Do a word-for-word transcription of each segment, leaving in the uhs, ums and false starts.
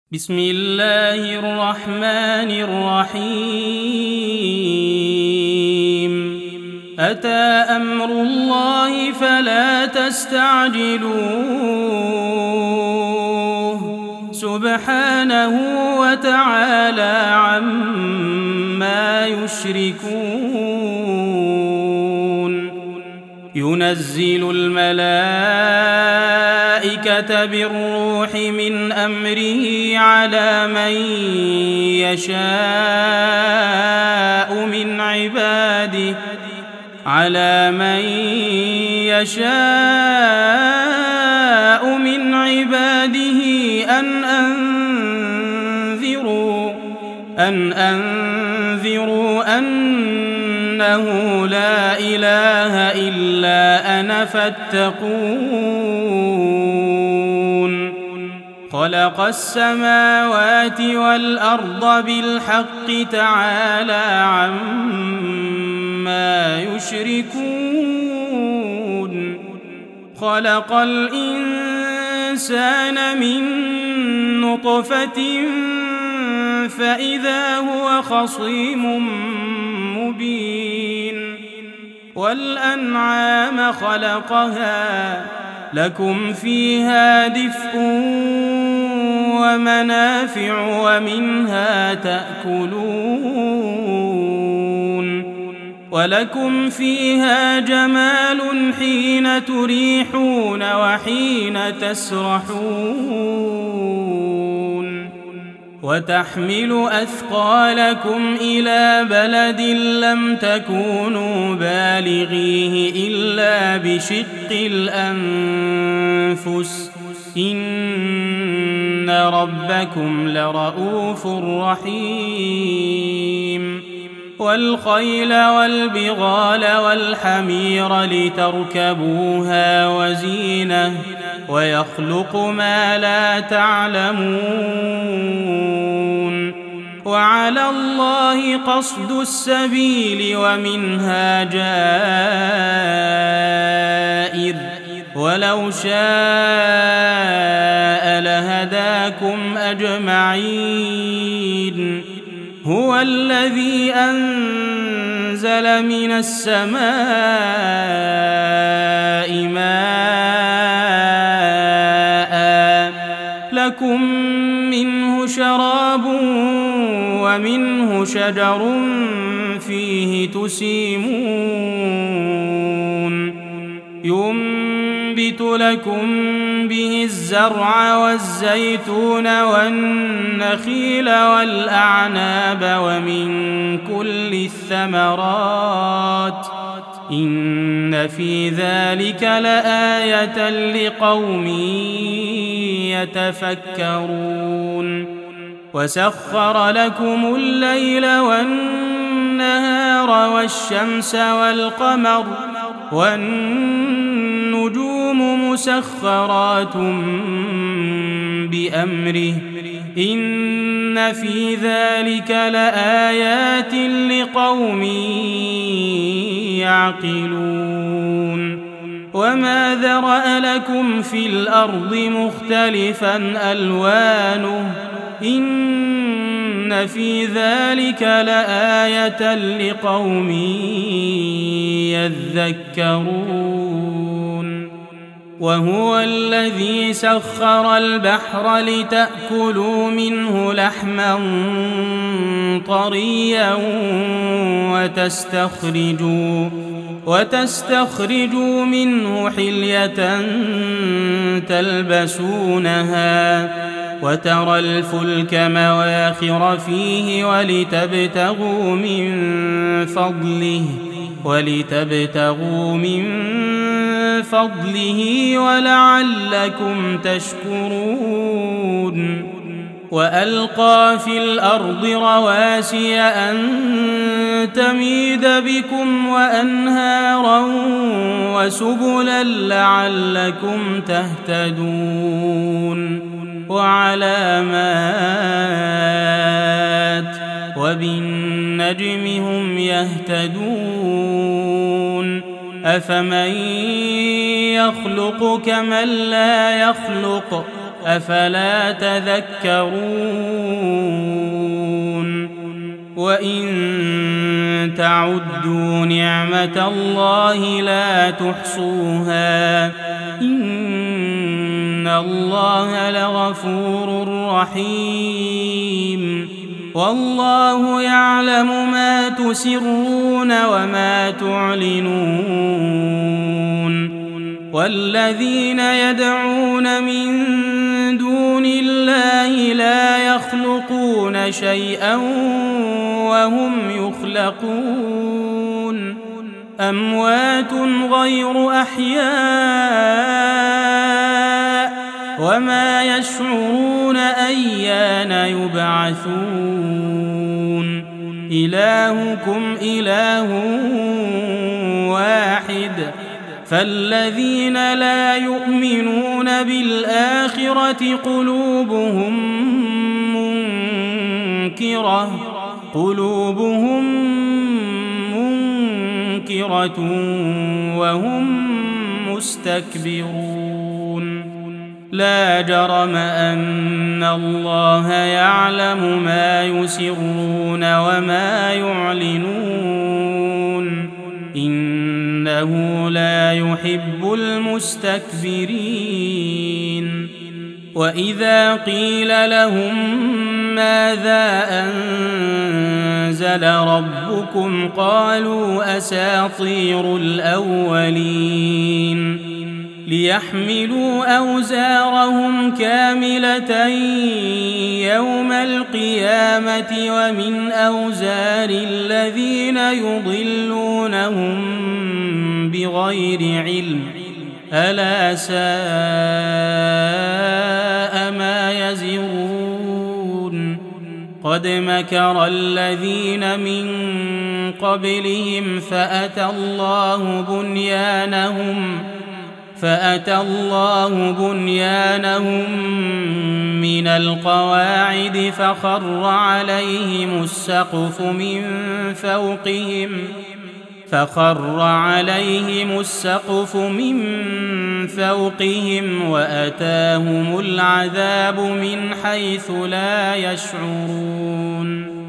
بسم الله الرحمن الرحيم أتى أمر الله فلا تستعجلوه سبحانه وتعالى عما يشركون ينزل الملائكة بالروح من أمره على من يشاء من عباده على من يشاء من عباده أن أنذروا أن أنذروا أنه لا إله إلا أنا فاتقون خلق السماوات والأرض بالحق تعالى عما يشركون خلق الإنسان من نطفة فإذا هو خصيم مبين والأنعام خلقها لكم فيها دفء ومنافع ومنها تأكلون ولكم فيها جمال حين تريحون وحين تسرحون وتحمل أثقالكم إلى بلد لم تكونوا بالغيه إلا بشق الأنفس إن ربكم لرؤوف رحيم والخيل والبغال والحمير لتركبوها وزينة ويخلق ما لا تعلمون وعلى الله قصد السبيل ومنها جائر ولو شاء لهداكم أجمعين هو الذي أنزل من السماء ماء لكم منه شراب ومنه شجر فيه تسيمون ينبت لكم به الزرع والزيتون والنخيل والأعناب ومن كل الثمرات إن في ذلك لآية لقوم يتفكرون وسخر لكم الليل والنهار والشمس والقمر والنجوم مسخرات بأمره إن في ذلك لآيات لقوم يعقلون وما ذرأ لكم في الأرض مختلفا ألوانه إن في ذلك لآية لقوم يذكرون وهو الذي سخر البحر لتأكلوا منه لحما طريا وتستخرجوا وتستخرجوا منه حلية تلبسونها وترى الفلك مواخر فيه ولتبتغوا من فضله ولتبتغوا من فضله ولعلكم تشكرون وألقى في الأرض رواسي أن تميد بكم وأنهارا وسبلا لعلكم تهتدون وعلامات وبالنجم هم يهتدون أفمن يخلق كمن لا يخلق أفلا تذكرون وإن تعدوا نعمة الله لا تحصوها إن الله لغفور رحيم والله يعلم ما تسرون وما تعلنون والذين يدعون من دون الله لا يخلقون شيئا وهم يخلقون أموات غير أحياء وما يشعرون أيان يبعثون إلهكم إله واحد فالذين لا يؤمنون بالآخرة قلوبهم منكرة قلوبهم منكرة وهم مستكبرون لا جرم أن الله يعلم ما يسرون وما يعلنون إنه لا يحب المستكبرين وإذا قيل لهم ماذا أنزل ربكم قالوا أساطير الأولين ليحملوا أوزارهم كاملة يوم القيامة ومن أوزار الذين يضلونهم بغير علم ألا ساء ما يزرون قد مكر الذين من قبلهم فأتى الله بنيانهم فأتى الله بنيانهم من القواعد فخر عليهم السقف من فوقهم فخر عليهم السقف من فوقهم وأتاهم العذاب من حيث لا يشعرون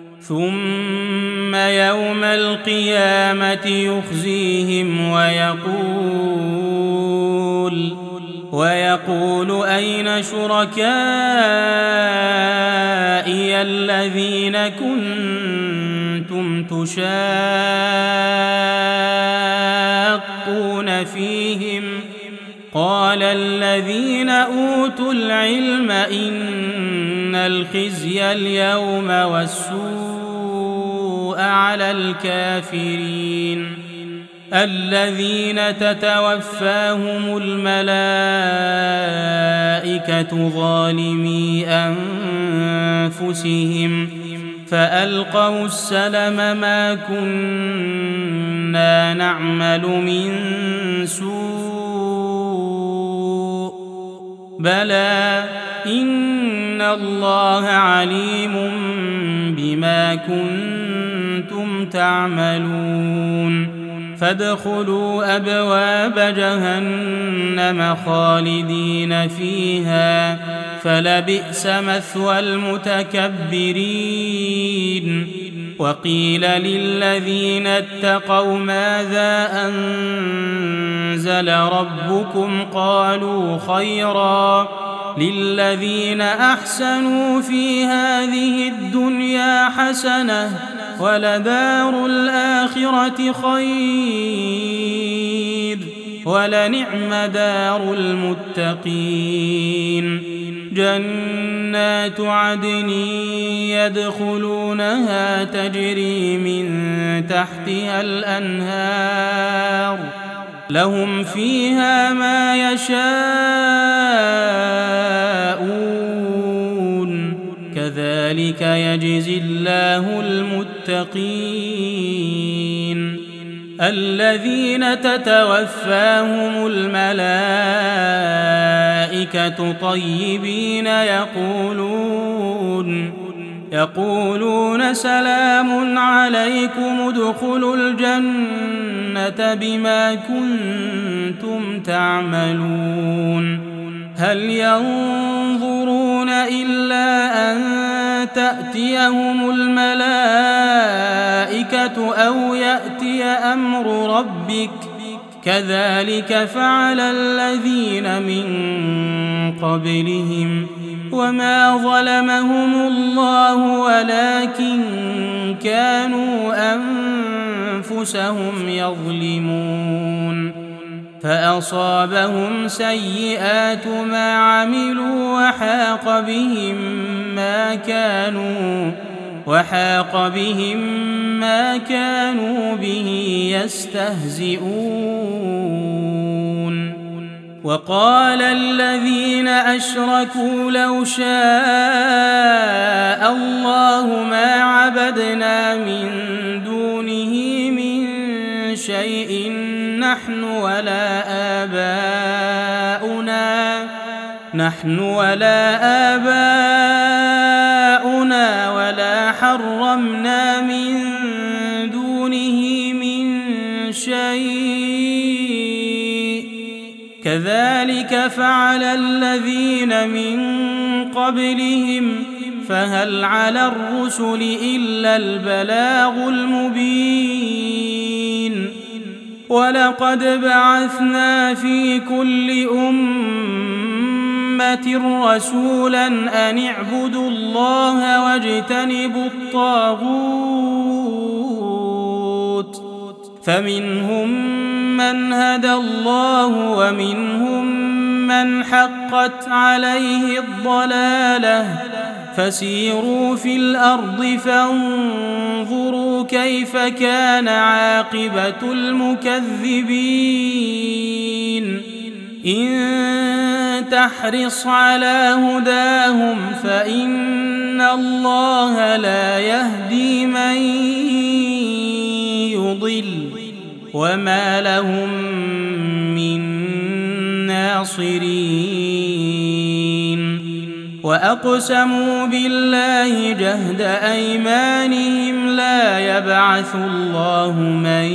ثم يوم القيامة يخزيهم ويقول ويقول أين شركائي الذين كنتم تشاقون فيهم قال الذين أوتوا العلم إن الخزي اليوم والسوء على الكافرين الذين تتوفاهم الملائكة ظالمي أنفسهم فألقوا السلم ما كنا نعمل من سوء بلى إن الله عليم بما كنتم تعملون فادخلوا أبواب جهنم خالدين فيها فلبئس مثوى المتكبرين وقيل للذين اتقوا ماذا أنزل ربكم قالوا خيرا للذين أحسنوا في هذه الدنيا حسنة ولدار الآخرة خير ولنعم دار المتقين جنات عدن يدخلونها تجري من تحتها الأنهار لهم فيها ما يشاءون كذلك يجزي الله المتقين الذين تتوفاهم الملائكة طيبين يقولون يقولون سلام عليكم ادخلوا الجنة بما كنتم تعملون هل ينظرون إلا أن تأتيهم الملائكة أو يأتي أمر ربك كذلك فعل الذين من قبلهم وما ظلمهم الله ولكن كانوا أنفسهم يظلمون فأصابهم سيئات ما عملوا وحاق بهم ما كانوا وحاق بهم ما كانوا به يستهزئون وقال الذين أشركوا لو شاء الله ما عبدنا من دونه من شيء نحن ولا آباؤنا نحن ولا آباؤنا ولا حرمنا من دونه من شيء كذلك فعل الذين من قبلهم فهل على الرسل إلا البلاغ المبين ولقد بعثنا في كل أمة رسولا أن اعبدوا الله واجتنبوا الطاغوت فمنهم من هدى الله ومنهم من حقت عليه الضلالة فسيروا في الأرض فانظروا كيف كان عاقبة المكذبين إن تحرص على هداهم فإن الله لا يهدي من يضل وما لهم من ناصرين وأقسموا بالله جهد أيمانهم لا يبعث الله من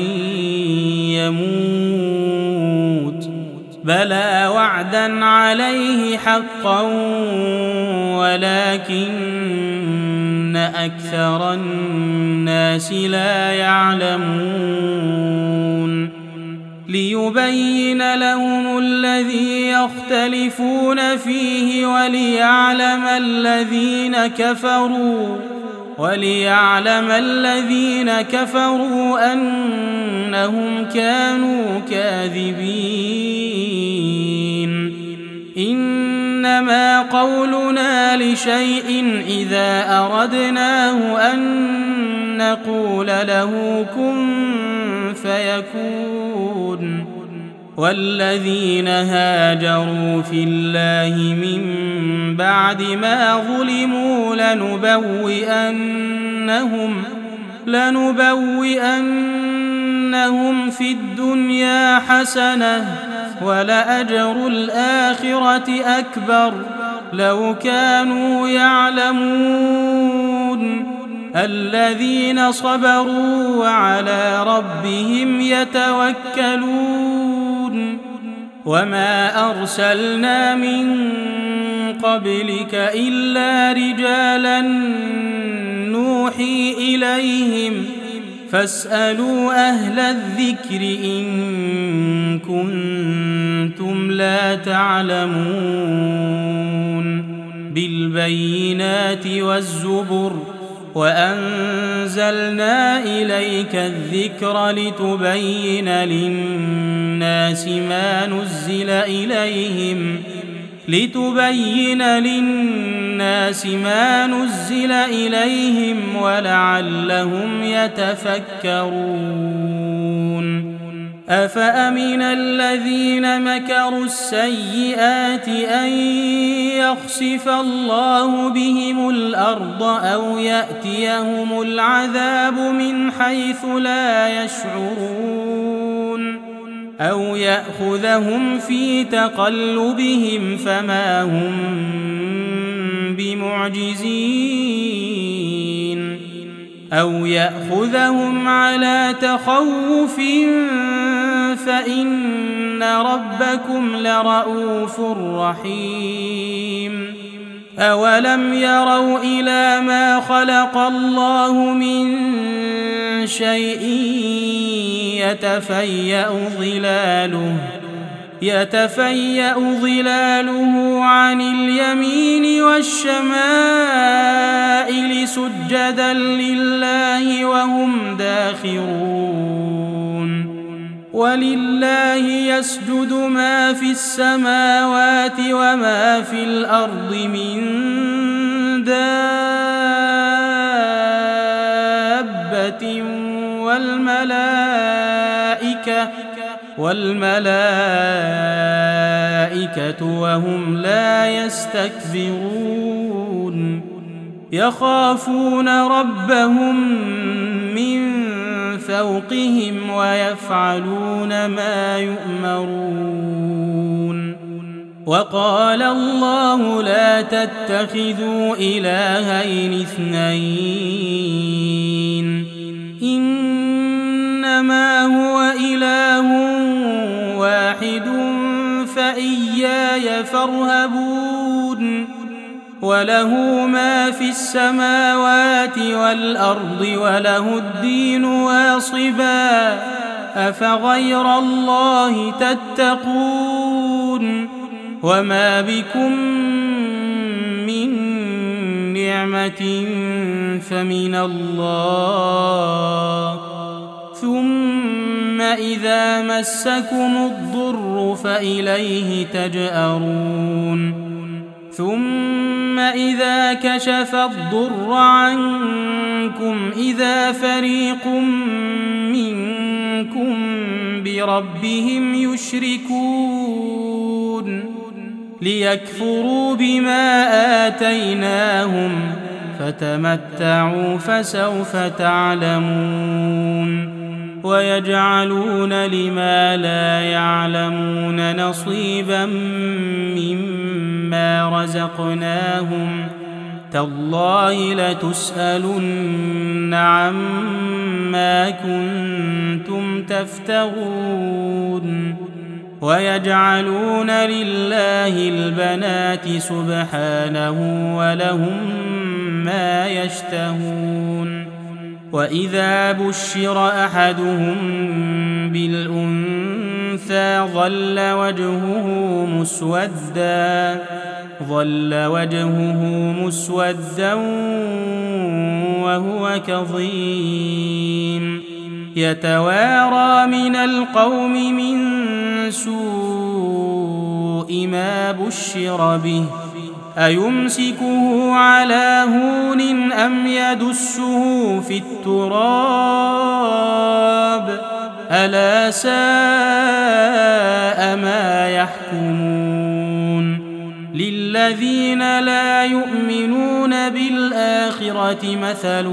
يموت بلى وعدا عليه حقا ولكن أكثر الناس لا يعلمون ليبين لهم الذي يختلفون فيه وليعلم الذين كفروا وليعلم الذين كفروا أنهم كانوا كاذبين إنما قولنا لشيء إذا أردناه أن نقول له كن فيكون والذين هاجروا في الله من بعد ما ظلموا لنبوئنهم لنبوئنهم في الدنيا حسنة ولأجر الآخرة أكبر لو كانوا يعلمون الذين صبروا وعلى ربهم يتوكلون وما أرسلنا من قبلك إلا رجالا نوحي إليهم فاسألوا أهل الذكر إن كنتم لا تعلمون بالبينات والزبر وأنزلنا إليك الذكر لتبين للناس ما نزل إليهم لتبين للناس ما نزل إليهم ولعلهم يتفكرون أفأمن الذين مكروا السيئات أن يخسف الله بهم الأرض أو يأتيهم العذاب من حيث لا يشعرون أو يأخذهم في تقلبهم فما هم بمعجزين أو يأخذهم على تخوف فإن ربكم لرؤوف رحيم أولم يروا إلى ما خلق الله من شيء يتفيأ ظلاله يتفيأ ظلاله عن اليمين والشمائل سجدا لله وهم داخرون ولله يسجد ما في السماوات وما في الأرض من دابة والملائكة والملائكة وهم لا يستكبرون يخافون ربهم من فوقهم ويفعلون ما يؤمرون وقال الله لا تتخذوا إلهين اثنين إنما هو إله واحد فإياي فارهبون وله ما في السماوات والأرض وله الدين واصبا أفغير الله تتقون وما بكم من نعمة فمن الله ثم إذا مسكم الضر فإليه تجأرون ثم إذا كشف الضر عنكم إذا فريق منكم بربهم يشركون ليكفروا بما آتيناهم فتمتعوا فسوف تعلمون ويجعلون لما لا يعلمون نصيبا مما رزقناهم تالله لتسألن عما كنتم تفترون ويجعلون لله البنات سبحانه ولهم ما يشتهون وإذا بشر أحدهم بالأنثى ظل وجهه مسودا ظل وجهه مسودا وهو كظيم يتوارى من القوم من سوء ما بشر به أيمسكه على هون أم يدسه في التراب ألا ساء ما يحكمون للذين لا يؤمنون بالآخرة مثل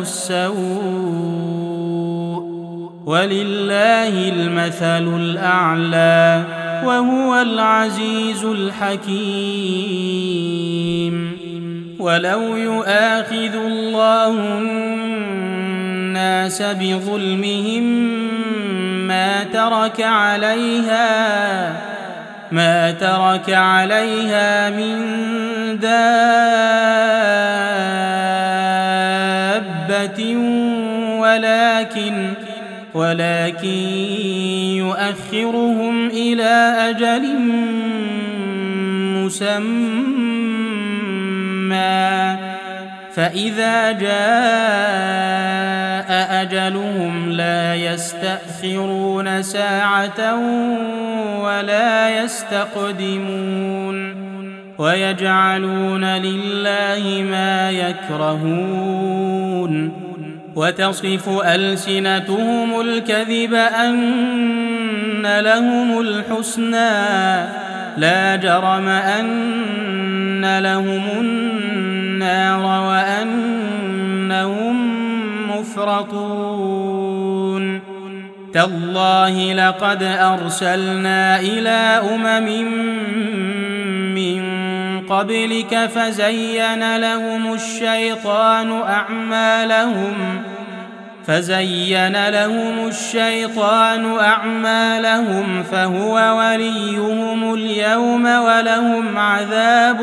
السوء ولله المثل الأعلى وهو العزيز الحكيم ولو يؤاخذ الله الناس بظلمهم ما ترك عليها ما ترك عليها من دابة ولكن ولكن يؤخرهم إلى أجل مسمى فإذا جاء أجلهم لا يستأخرون ساعة ولا يستقدمون ويجعلون لله ما يكرهون وتصف ألسنتهم الكذب أن لهم الحسنى لا جرم أن لهم النار وأنهم مفرطون تالله لقد أرسلنا إلى أمم من قبلك فزين لهم الشيطان أعمالهم فزين لهم الشيطان أعمالهم فهو وليهم اليوم ولهم عذاب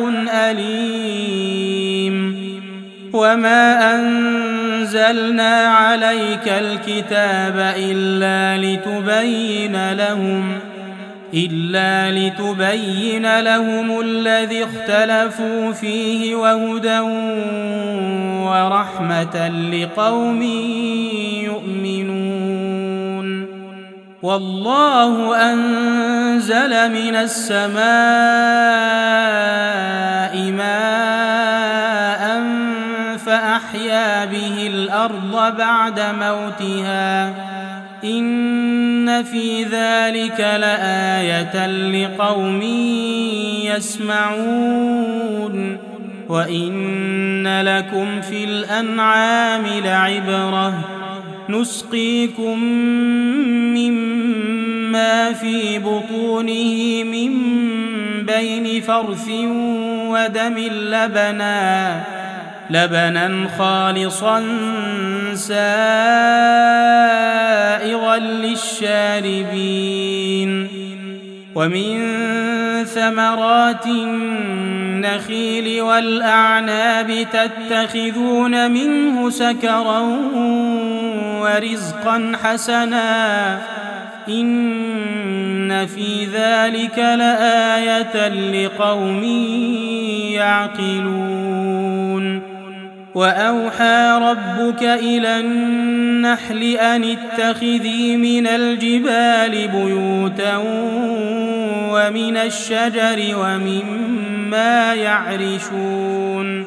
أليم. وما أنزلنا عليك الكتاب إلا لتبين لهم إلا لتبين لهم الذي اختلفوا فيه وهدى ورحمة لقوم يؤمنون. والله أنزل من السماء ماء فأحيا به الأرض بعد موتها إن في ذلك لآية لقوم يسمعون. وإن لكم في الأنعام لعبرة نسقيكم مما في بطونه من بين فرث ودم لبنا لبنا خالصا سائغا للشاربين. ومن ثمرات النخيل والأعناب تتخذون منه سكرا ورزقا حسنا إن في ذلك لآية لقوم يعقلون. وأوحى ربك إلى النحل أن اتخذي من الجبال بيوتا ومن الشجر ومما يعرشون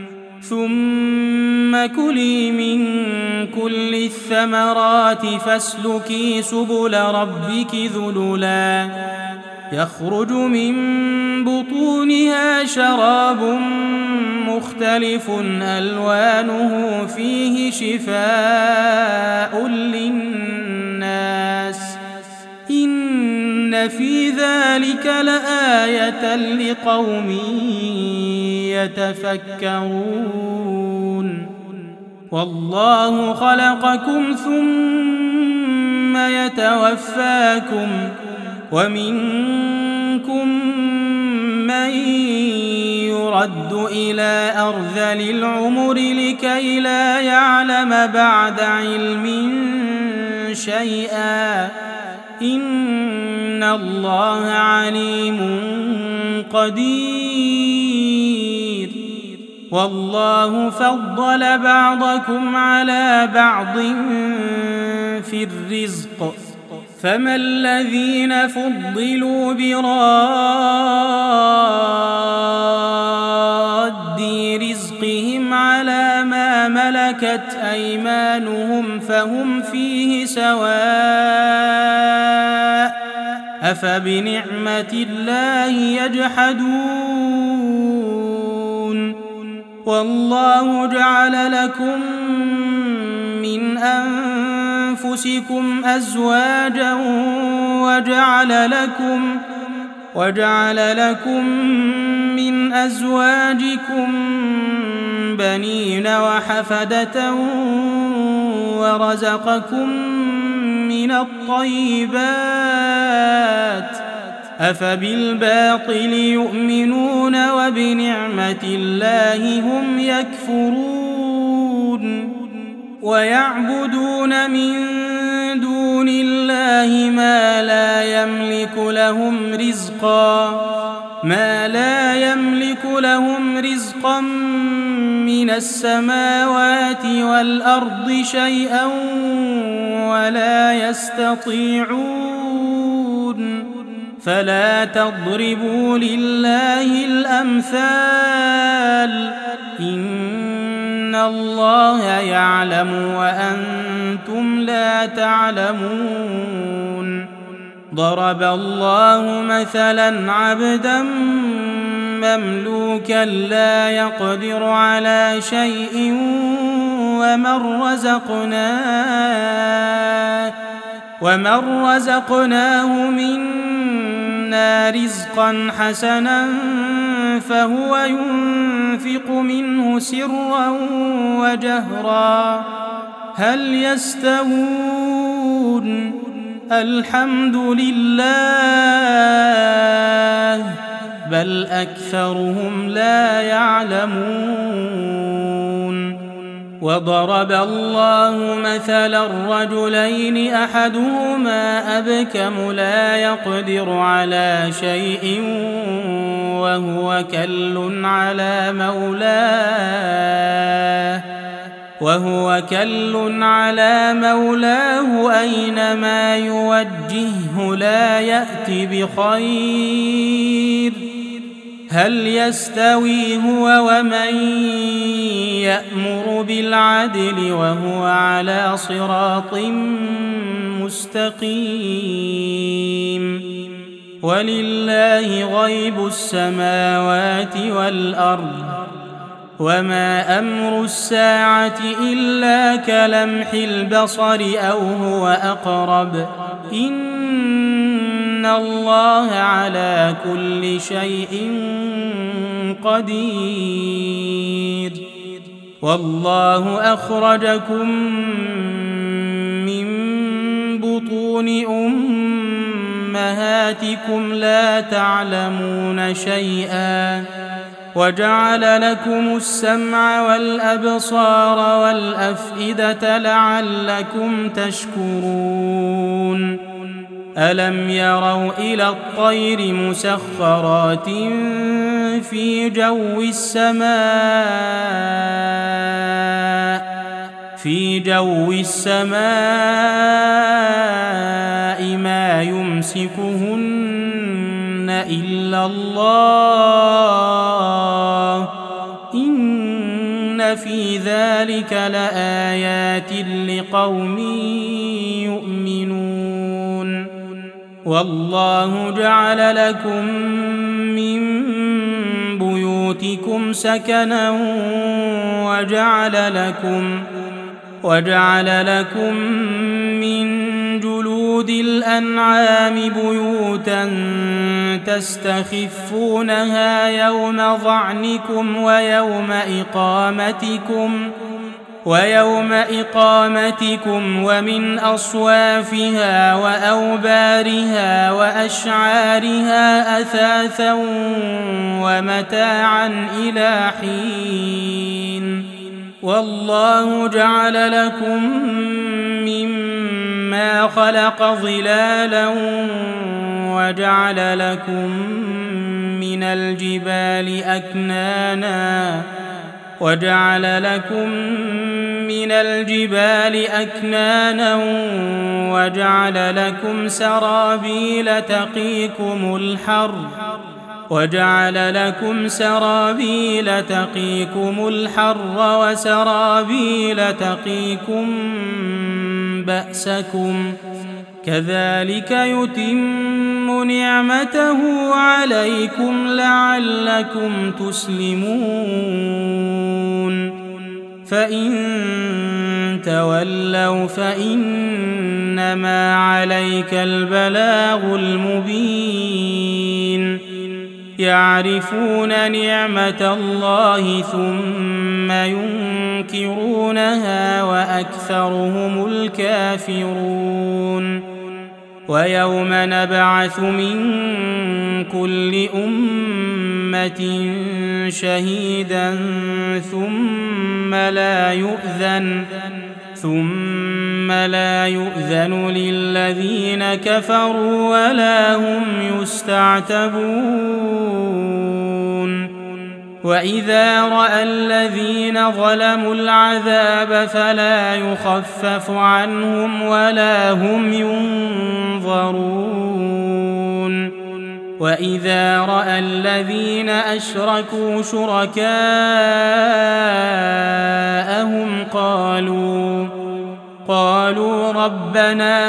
ثم كلي من كل الثمرات فاسلكي سبل ربك ذللا يخرج من بطونها شراب مختلف ألوانه فيه شفاء للناس إن في ذلك لآية لقوم يتفكرون. والله خلقكم ثم يتوفاكم ومنكم من يرد إلى أرذل العمر لكي لا يعلم بعد علم شيئا إن الله عليم قدير. والله فضل بعضكم على بعض في الرزق فما الذين فضلوا براد رزقهم على ما ملكت أيمانهم فهم فيه سواء أفبنعمة الله يجحدون. والله جعل لكم من أنفسكم أزواجا وجعل لكم وجعل لكم من أزواجكم بنين وحفدة ورزقكم من الطيبات أفبالباطل يؤمنون وبنعمة الله هم يكفرون. ويعبدون من دون الله ما لا يملك لهم رزقا ما لا يملك لهم رزقا من السماوات والأرض شيئا ولا يستطيعون. فلا تضربوا لله الأمثال إن الله يعلم وأنتم لا تعلمون. ضرب الله مثلا عبدا مملوكا لا يقدر على شيء ومن رزقناه ومن رزقناه منا رزقا حسنا فهو ينفق منه سرا وجهرا هل يستوون الحمد لله بل أكثرهم لا يعلمون وضرب الله مثلا الرجلين أحدهما أبكم لا يقدر على شيء وهو كل على مولاه وهو كل على مولاه أينما يوجهه لا يأت بخير هل يستوي هو ومن يأمر بالعدل وهو على صراط مستقيم ولله غيب السماوات والأرض وما أمر الساعة إلا كلمح البصر أو هو أقرب إن الله على كل شيء قدير والله أخرجكم من بطون أمهاتكم لا تعلمون شيئا وجعل لكم السمع والأبصار والأفئدة لعلكم تشكرون ألم يروا إلى الطير مسخرات في جو السماء في جو السماء ما يمسكهن إلا الله إن في ذلك لآيات لقوم يؤمنون والله جعل لكم من بيوتكم سكنا وجعل لكم وجعل لكم من جلود الأنعام بيوتا تستخفونها يوم ظعنكم ويوم إقامتكم ويوم إقامتكم ومن أصوافها وأوبارها وأشعارها أثاثا ومتاعا إلى حين والله جعل لكم مما خلق ظلالا وجعل لكم من الجبال أكنانا وجعل لكم من الجبال أكنانا وجعل لكم سرابيل تقيكم الحر وجعل لكم سرابيل تقيكم الحر وسرابيل تقيكم بأسكم كذلك يتم نعمته عليكم لعلكم تسلمون فإن تولوا فإنما عليك البلاغ المبين يعرفون نعمة الله ثم ينكرونها وأكثرهم الكافرون ويوم نبعث من كل أمة شهيدا ثم لا يؤذن ثم لا يؤذن للذين كفروا ولا هم يستعتبون وإذا رأى الذين ظلموا العذاب فلا يخفف عنهم ولا هم ينظرون وإذا رأى الذين أشركوا شركاءهم قالوا قالوا ربنا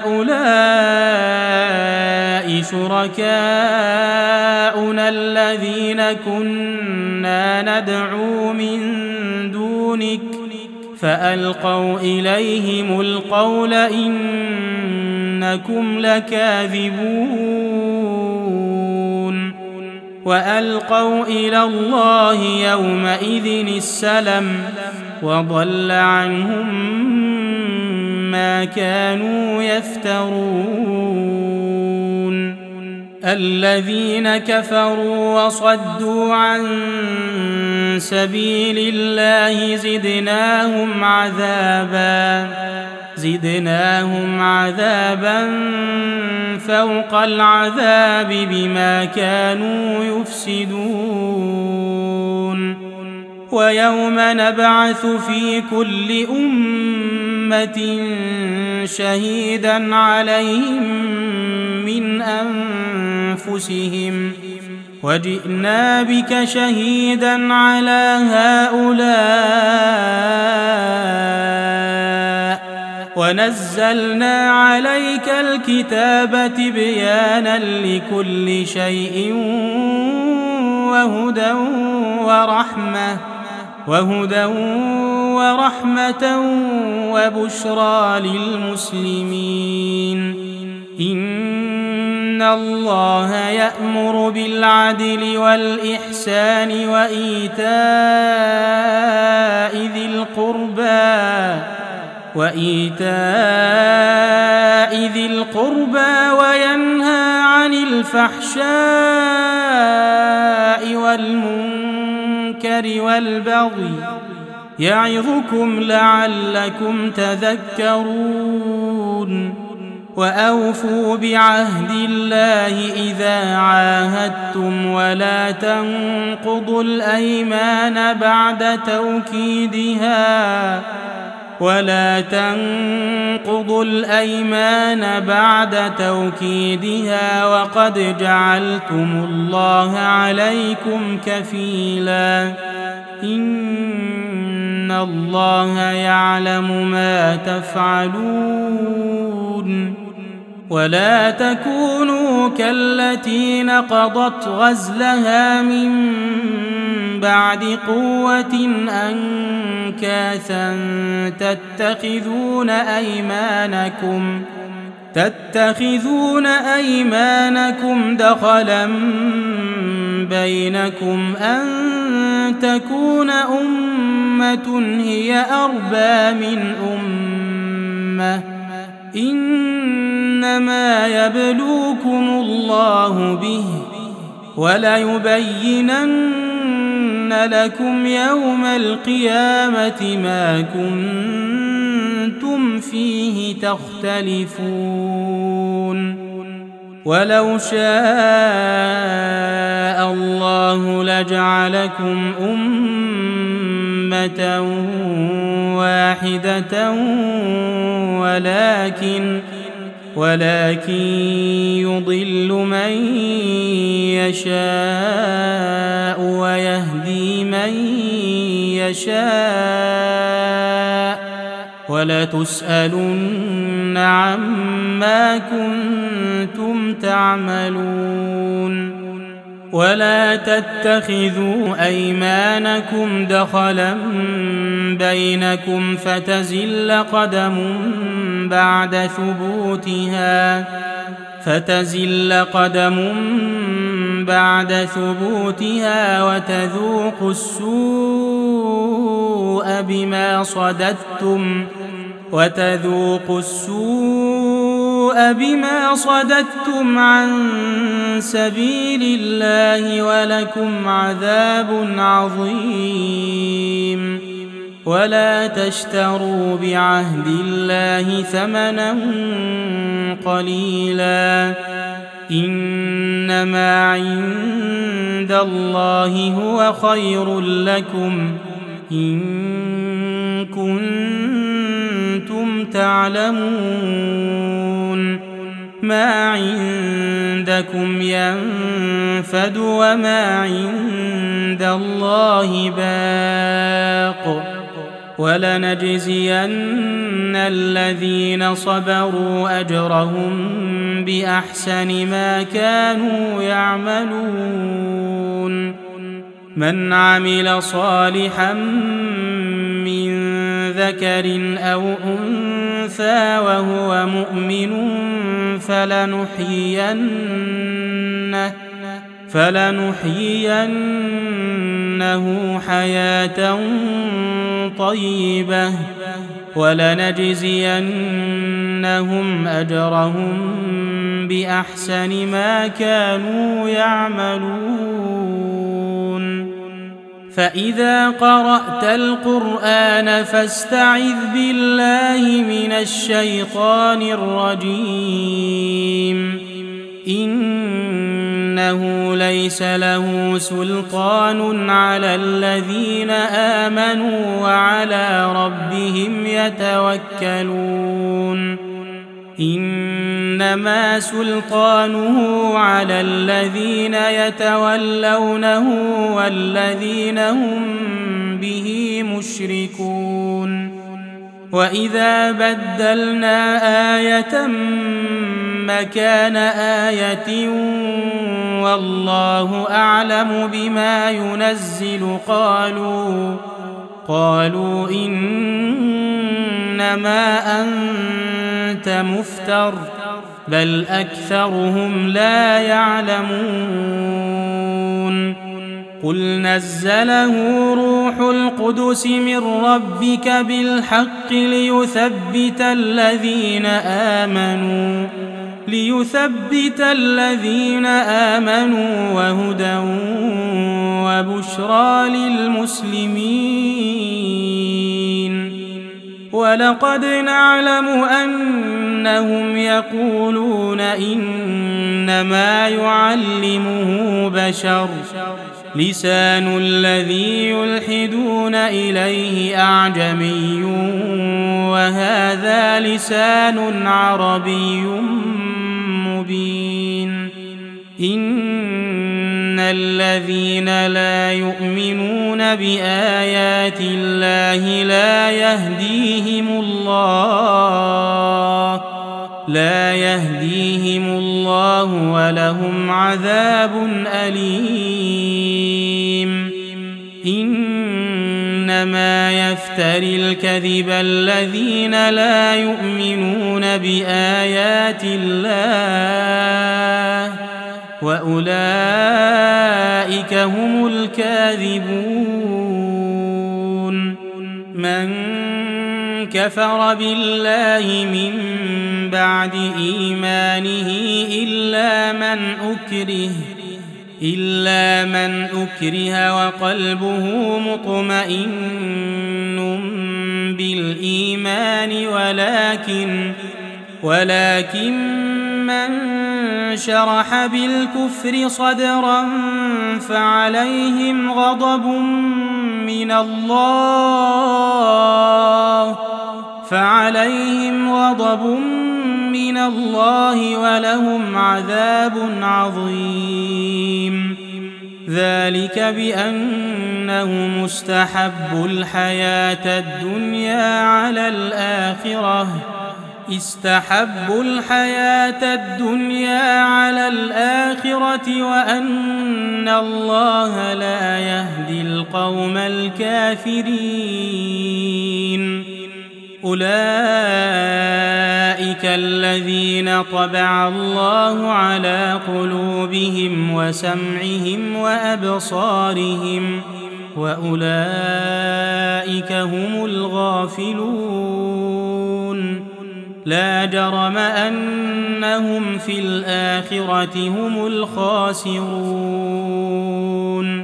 هؤلاء شركاؤنا الذين كنا ندعو من دونك فألقوا إليهم القول إنكم لكاذبون وألقوا إلى الله يومئذ السلم وضل عنهم ما كانوا يفترون الذين كفروا وصدوا عن سبيل الله زدناهم عذابا زدناهم عذابا فوق العذاب بما كانوا يفسدون ويوم نبعث في كل أمة شهيدا عليهم من أنفسهم وجئنا بك شهيدا على هؤلاء ونزلنا عليك الكتاب تبيانا لكل شيء وهدى ورحمة وهدى ورحمة وبشرى للمسلمين إن الله يأمر بالعدل والإحسان وإيتاء ذي القربى وإيتاء ذي القربى وينهى عن الفحشاء والمنكر والبغي يعظكم لعلكم تذكرون وأوفوا بعهد الله إذا عاهدتم ولا تنقضوا الأيمان بعد توكيدها ولا تنقضوا الأيمان بعد توكيدها وقد جعلتم الله عليكم كفيلا إن الله يعلم ما تفعلون ولا تكونوا كالتي نقضت غزلها من بعد قوة أنكاثا تتخذون أيمانكم تتخذون أيمانكم دخلا بينكم أن تكون أمة هي أربى من أمة إنما يبلوكم الله به وليبينن لكم يوم القيامة ما كنتم فيه تختلفون ولو شاء الله لجعلكم أمة واحدة ولكن ولكن يضل من يشاء ويهدي من يشاء ولتسألن عما كنتم تعملون ولا تتخذوا أيمانكم دخلا بينكم فتزل قدم بعد ثبوتها فتزل قدم بعد ثبوتها وتذوقوا السوء بما صددتم وتذوقوا السوء بما صددتم عن سبيل الله ولكم عذاب عظيم ولا تشتروا بعهد الله ثمنا قليلا إنما عند الله هو خير لكم إن كنتم تعلمون ما عندكم ينفد وما عند الله باق ولنجزين الذين صبروا أجرهم بأحسن ما كانوا يعملون من عمل صالحا من ذكر أو أنثى وهو مؤمن فلنحيينه فلنحيينه حياة طيبة ولنجزينهم أجرهم بأحسن ما كانوا يعملون. فإذا قرأت القرآن فاستعذ بالله من الشيطان الرجيم. إنه ليس له سلطان على الذين آمنوا وعلى ربهم يتوكلون. إنما سلطانه على الذين يتولونه والذين هم به مشركون. وإذا بدلنا آية مكان آية والله أعلم بما ينزل قالوا قالوا إنما أنت مفتر بل أكثرهم لا يعلمون. قل نزله روح القدس من ربك بالحق ليثبت الذين آمنوا ليثبت الذين آمنوا وهدى وبشرى للمسلمين. ولقد نعلم أنهم يقولون إنما يعلمه بشر لسان الذي يلحدون إليه أعجمي وهذا لسان عربي مبين. إن الذين لا يؤمنون بآيات الله لا يهديهم الله لا يهديهم الله ولهم عذاب أليم. إنما يفتري الكذب الذين لا يؤمنون بآيات الله وأولئك هم الكاذبون. من كفر بالله من بعد إيمانه إلا من أكره إلا من أكره وقلبه مطمئن بالإيمان ولكن ولكن من شرح بالكفر صدرا فعليهم غضب من الله فعليهم غضب من الله ولهم عذاب عظيم. ذلك بأنه مستحب الحياة الدنيا على الآخرة استحبوا الحياة الدنيا على الآخرة وأن الله لا يهدي القوم الكافرين. أولئك الذين طبع الله على قلوبهم وسمعهم وأبصارهم وأولئك هم الغافلون. لا جرم أنهم في الآخرة هم الخاسرون.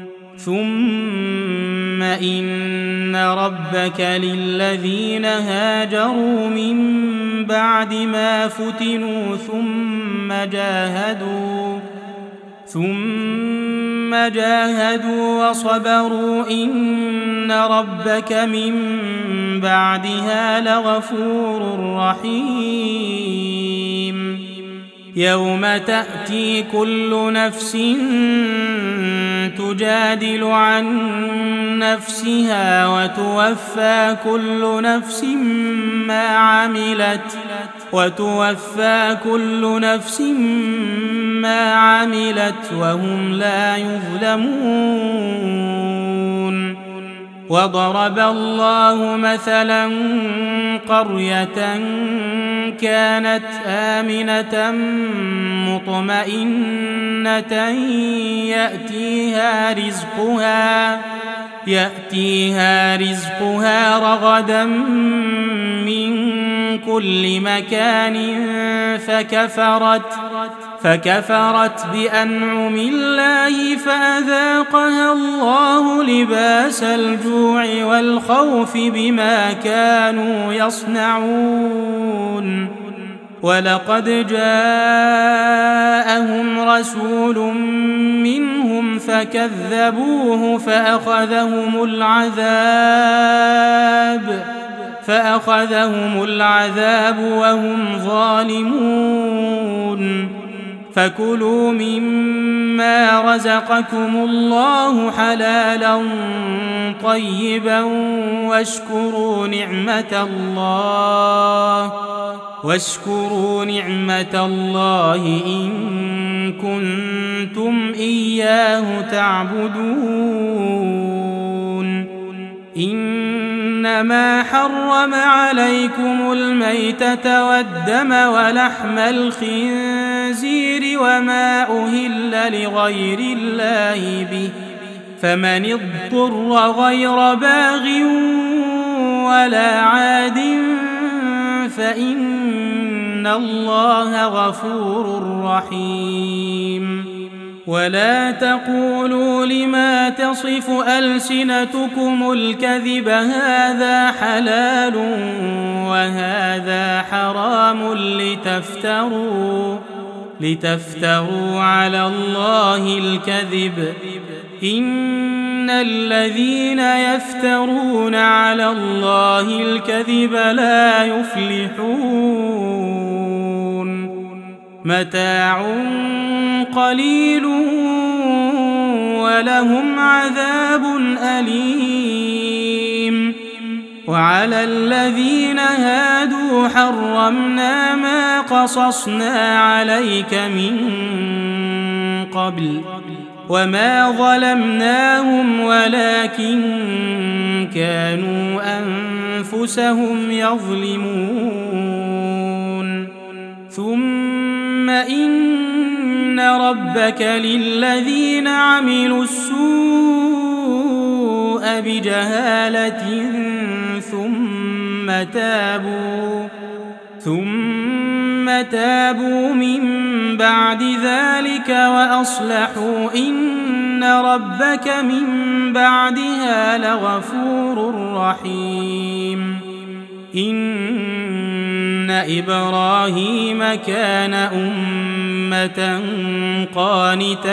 ثم إن ربك للذين هاجروا من بعد ما فتنوا ثم جاهدوا ثم جاهدوا وصبروا إن ربك من بعدها لغفور رحيم. يوم تأتي كل نفس تجادل عن نفسها وتوفى كل نفس ما عملت وتوفى كل نفس ما عملت وهم لا يظلمون. وضرب الله مثلا قرية كانت آمنة مطمئنة يأتيها رزقها يأتيها رزقها رغدا من كل مكان فكفرت فكفرت بأنعم الله فأذاقها الله لباس الجوع والخوف بما كانوا يصنعون ولقد جاءهم رسول منهم فكذبوه فأخذهم العذاب فأخذهم العذاب وهم ظالمون فكلوا مما رزقكم الله حلالا طيبا واشكروا نعمة الله واشكروا نعمة الله إن كنتم إياه تعبدون إنما حرم عليكم الميتة والدم ولحم الخنزير وما أهل لغير الله به فمن اضطر غير باغ ولا عاد فإن الله غفور رحيم ولا تقولوا لما تصف ألسنتكم الكذب هذا حلال وهذا حرام لتفتروا لتفتروا على الله الكذب إن الذين يفترون على الله الكذب لا يفلحون متاع قليل ولهم عذاب أليم وعلى الذين هادوا حرمنا ما قصصنا عليك من قبل وما ظلمناهم ولكن كانوا أنفسهم يظلمون ثم إن ربك للذين عملوا السوء بجهالة ثم تابوا ثم تابوا من بعد ذلك وأصلحوا إن ربك من بعدها لغفور رحيم إن إبراهيم كان أمة قانتا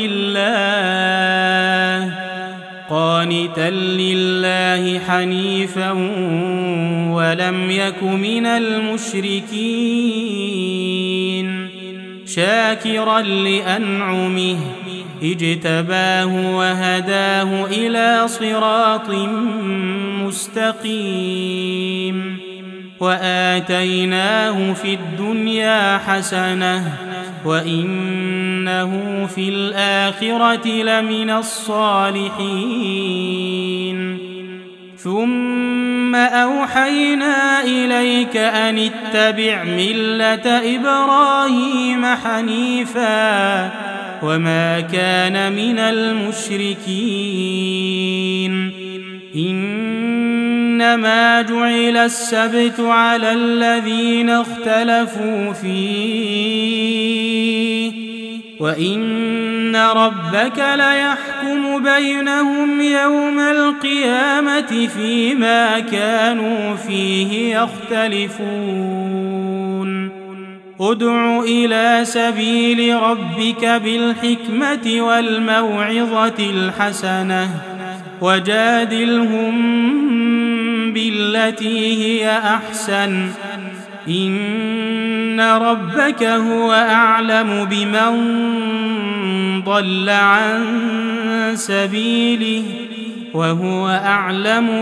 لله قانتا لله حنيفا ولم يك من المشركين شاكرا لأنعمه اجتباه وهداه إلى صراط مستقيم وآتيناه في الدنيا حسنة وإنه في الآخرة لمن الصالحين ثم أوحينا إليك أن اتبع ملة إبراهيم حنيفا وما كان من المشركين إنما جعل السبت على الذين اختلفوا فيه وإن ربك ليحكم بينهم يوم القيامة فيما كانوا فيه يختلفون ادع إلى سبيل ربك بالحكمة والموعظة الحسنة وجادلهم بالتي هي أحسن إن ربك هو أعلم بمن ضل عن سبيله وهو أعلم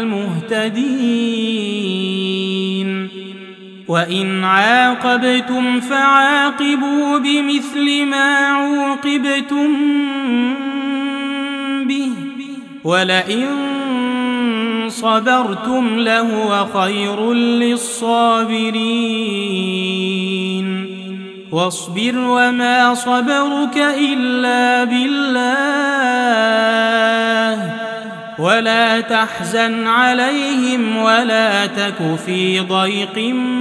بالمهتدين وإن عاقبتم فعاقبوا بمثل ما عوقبتم به ولئن صبرتم لهو خير للصابرين واصبر وما صبرك إلا بالله ولا تحزن عليهم ولا تك في ضيق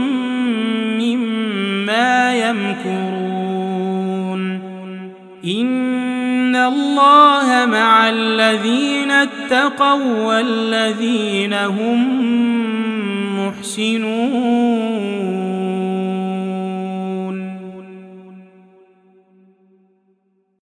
مما يمكرون إن الله مع الذين اتقوا والذين هم محسنون